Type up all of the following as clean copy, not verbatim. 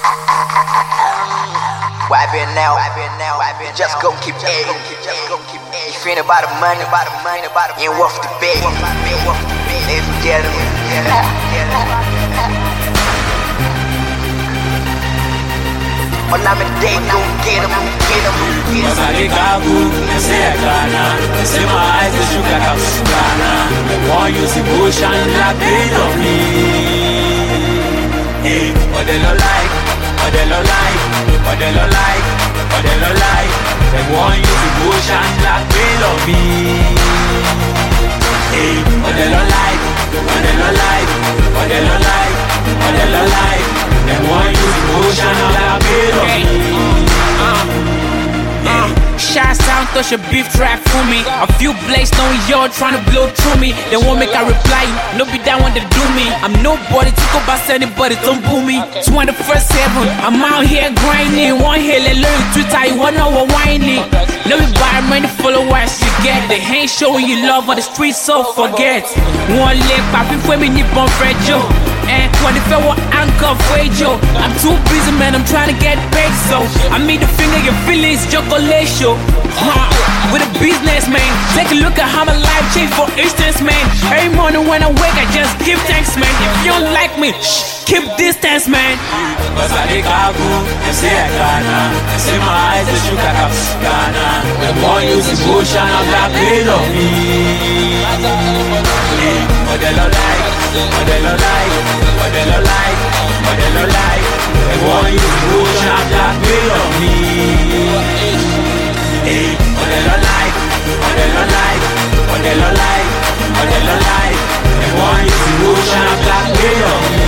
Why been now? Just gon' keep aiming. If ain't about the money, ain't worth the bait. Ladies and gentlemen. All I'm in day, go get 'em. Cause I get gabu, they say I gonna. They say my eyes, they shoot like I'm Ghana. They want you see motion like they on me. Hey, what they don't like, what they don't like, what they don't like, what they don't like. They want you see motion like they on me. Hey, what they don't like, what they don't like, what they don't like, what they don't like. They want you see motion like they on me. Shots out, touch a beef trap for me. A few blades knowing y'all trying to blow through me. They won't make a reply, no be that one to do me. I'm nobody to go past anybody, don't boo me. 21st heaven, I'm out here grinding. One hill, learn Twitter, you wanna know whining. No be buy many followers you get. They ain't showing you love on the streets, so forget. One leg, papi, for me, nip on Fred Joe. And when if I want anchor for Joe, I'm too busy, man, I'm trying to get paid. So I made the finger, your feelings, chocolate show. With a business, man. Take a look at how my life changed, for instance, man. Every morning when I wake, I just give thanks, man. If you don't like me, keep distance, man. Cause I get gabu, they say I gonna. They say my eyes, they shoot like I'm Ghana. They want you see motion, I'm like they on me. Hey, what they don't like, what they don't like, what they don't like, what they don't like. They want you see motion, I'm like they on me. Hey, what they don't like, what they don't like, what they don't like, what they don't like. They want you see motion, I'm like they on me.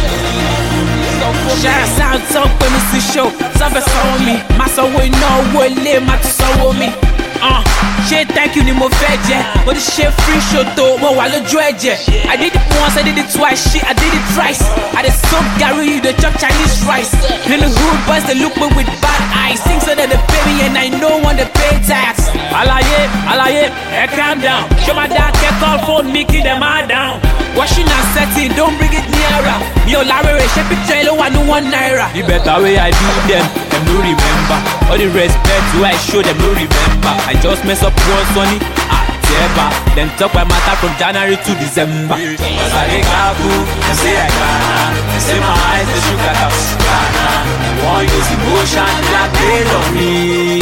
Shots out, talk when it's a show. Something saw me. My soul will know what live, my soul with me. Shit, thank you, Nimo Fedje. But the shit free show though, well, I look dredge. I did it once, I did it twice, shit, I did it thrice. I did so Gary, the chop Chinese rice. And the rude boys, they look me with bad eyes. Sing so that they pay me and I know when they pay tax. I like it, hey, calm down. Show my dad, get call phone, me keep them all down. Washing and setting, don't bring it nearer. Yo, Larry, shape it trailer, I know 1 naira. The better way I do them no remember. All the respect who I show them no remember. I just mess up once, Sonny, ever. Then talk my matter from January to December. Cause I get gabu, they say I gonna. They say my eyes, they shoot like I'm Ghana. They want you see motion like they on me.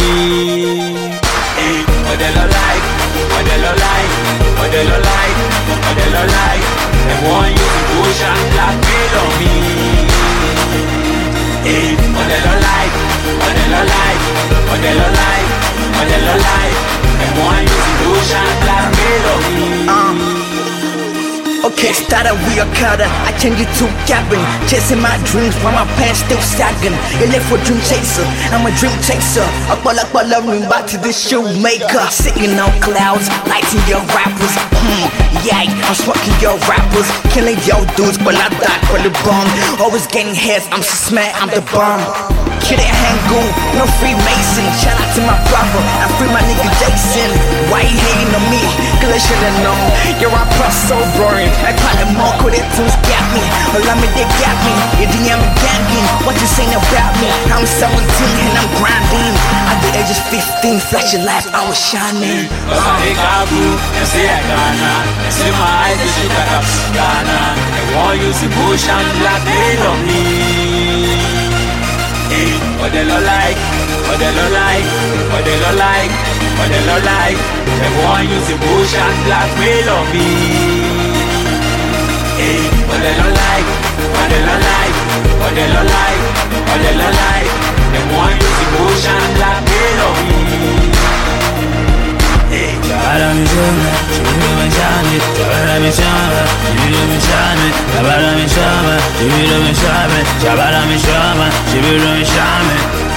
Hey, what they don't like, what they don't like, what they don't like, what they don't like. They want you see motion like they on me. Hey, what they don't like, what they don't like, what they don't like, what they don't like. They want you see motion like they on me. Okay, started we a cutter. I changed it to cabin. Chasing my dreams while my pants still sagging. You left for dream chaser, I'm a dream chaser. Akbala me back to the shoemaker. Sitting on clouds, lighting your rappers. Yeah, I'm smoking your rappers. Killing your dudes, but I died for the bomb. Always getting heads, I'm so smart, I'm the bomb. Kid ain't hang goon, no Freemason. Shout out to my brother, I free my nigga Jason. Why you hating on me? Cause I should've known. Your rapper so boring. I call them more could it to gap me. Allow me they gap me. You didn't have gambling. What you saying about me? I'm 17 and I'm grinding. At the age of 15, flashing life, I was shining. Cause I get gabu, they say I gonna. They say my eyes, they shoot like I'm Ghana. They want you see motion like they on me. Hey, what they don't like, what they don't like, what they don't like, what they don't like. They want you see motion like they on me. Hey, what they don't like, what they don't like, what they don't like, what they don't like. They want you see motion like they on me. Hey, Jabara mi shama, shibiro mi shame, Jabara mi shama, shibiro mi shame, Jabara mi shama, shibiro mi shame, Jabara mi shama, shibiro mi shame.